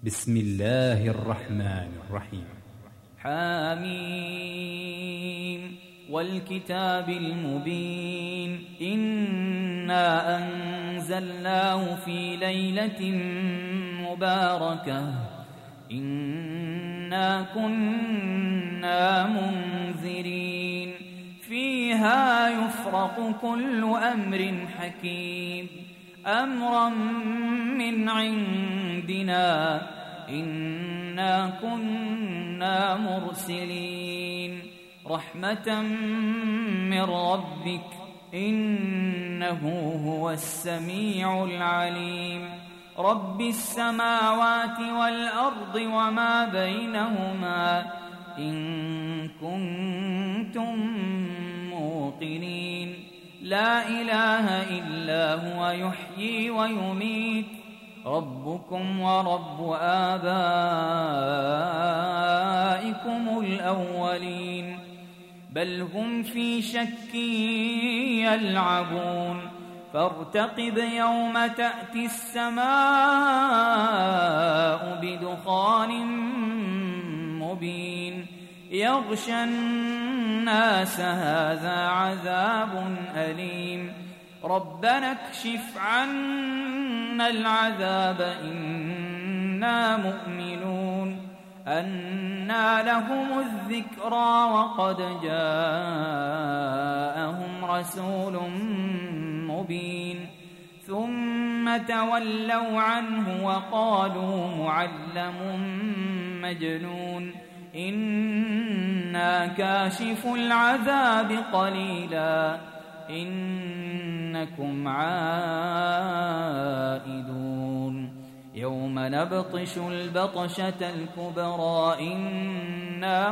بسم الله الرحمن الرحيم. حميم والكتاب المبين إنا أنزلناه في ليلة مباركة إنا كنا منذرين فيها يفرق كل أمر حكيم أمرا من عندنا إنا كنا مرسلين رحمة من ربك إنه هو السميع العليم رب السماوات والأرض وما بينهما إن كنتم موقنين لا إله إلا هو يحيي ويميت ربكم ورب آبائكم الأولين بل هم في شك يلعبون فارتقب يوم تأتي السماء بدخان مبين يغشى الناس هذا عذاب أليم ربنا اكشف عنا العذاب إنا مؤمنون أنى لهم الذكرى وقد جاءهم رسول مبين ثم تولوا عنه وقالوا معلم مجنون إنا كاشف العذاب قليلا إنكم عائدون يوم نبطش البطشة الكبرى إنا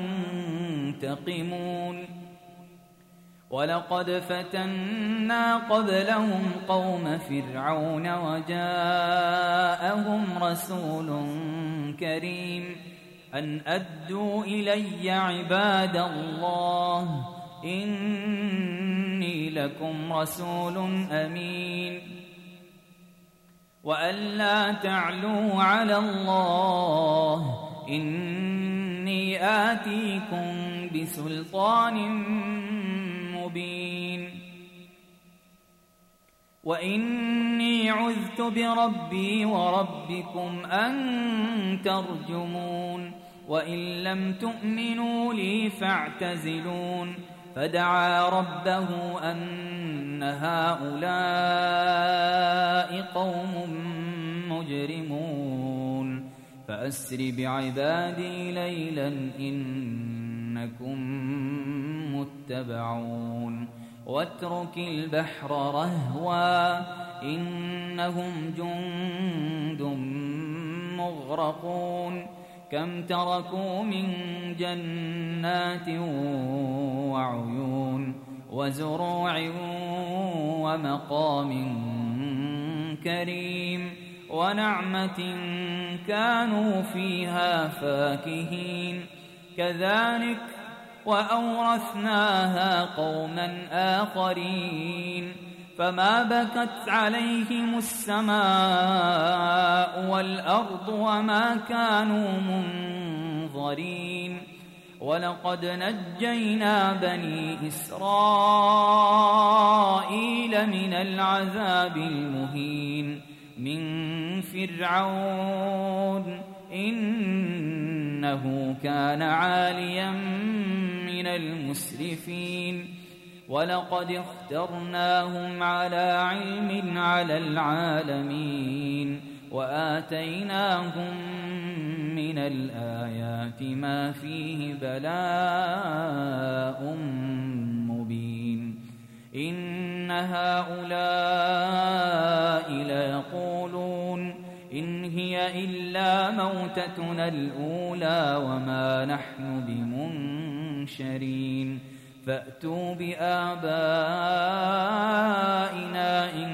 منتقمون ولقد فتنا قبلهم قوم فرعون وجاءهم رسول كريم أن أدوا إلي عباد الله إني لكم رسول أمين وأن لا تعلوا على الله إني آتيكم بسلطان مبين وإني عذت بربي وربكم أن ترجمون وإن لم تؤمنوا لي فاعتزلون فدعا ربه أن هؤلاء قوم مجرمون فأسر بعبادي ليلا إنكم متبعون واترك البحر رهوا إنهم جند مغرقون كم تركوا من جنات وعيون وزروع ومقام كريم ونعمة كانوا فيها فاكهين كذلك وأورثناها قوما آخرين فما بكت عليهم السماء والأرض وما كانوا منظرين ولقد نجينا بني إسرائيل من العذاب المهين من فرعون إنه كان عاليا من المسرفين ولقد اخترناهم على علم على العالمين وآتيناهم من الآيات ما فيه بلاء مبين إن هؤلاء ليقولون إن هي إلا موتتنا الأولى وما نحن بمنشرين فأتوا بآبائنا إن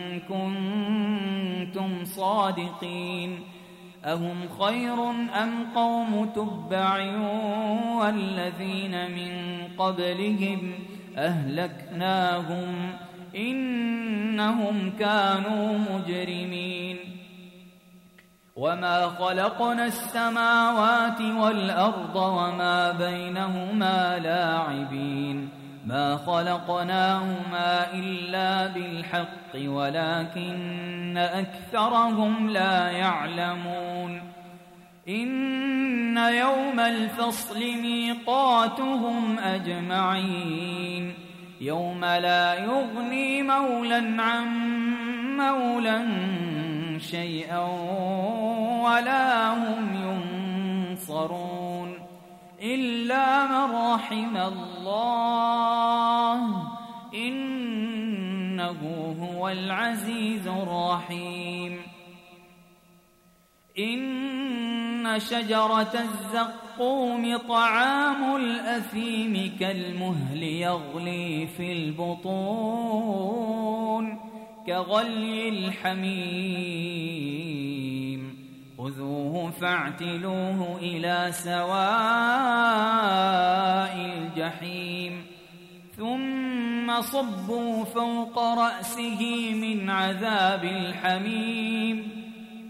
كنتم صادقين أهم خير أم قوم تبع والذين من قبلهم أهلكناهم إنهم كانوا مجرمين وما خلقنا السماوات والأرض وما بينهما لاعبين ما خلقناهما إلا بالحق ولكن أكثرهم لا يعلمون إن يوم الفصل ميقاتهم أجمعين يوم لا يغني مولى عن مولى شيئا ولا هم ينصرون إلا من رحم الله إنه هو العزيز الرحيم إن شجرة الزقوم طعام الأثيم كالمهل يغلي في البطون كغلي الحميم خذوه فاعتلوه إلى سواء الجحيم ثم صبوا فوق رأسه من عذاب الحميم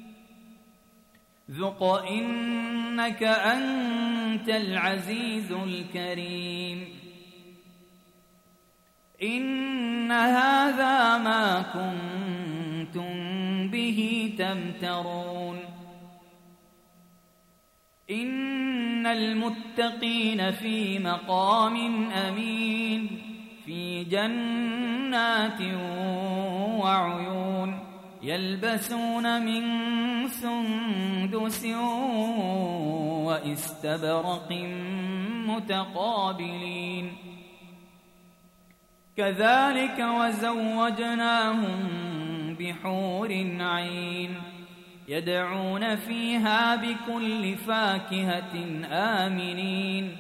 ذق إنك أنت العزيز الكريم إن هذا ما كنتم به تمترون إن المتقين في مقام أمين في جنات وعيون يلبسون من سندس وإستبرق متقابلين كذلك وزوجناهم بحور عين يدعون فيها بكل فاكهة آمنين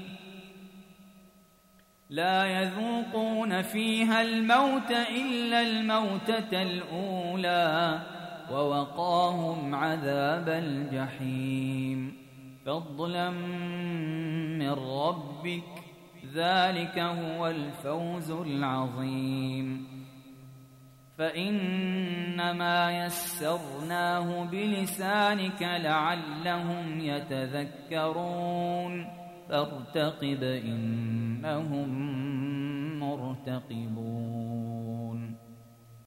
لا يذوقون فيها الموت إلا الموتة الأولى ووقاهم عذاب الجحيم فضلا من ربك ذلك هو الفوز العظيم فإنما يسرناه بلسانك لعلهم يتذكرون فارتقب إنهم مرتقبون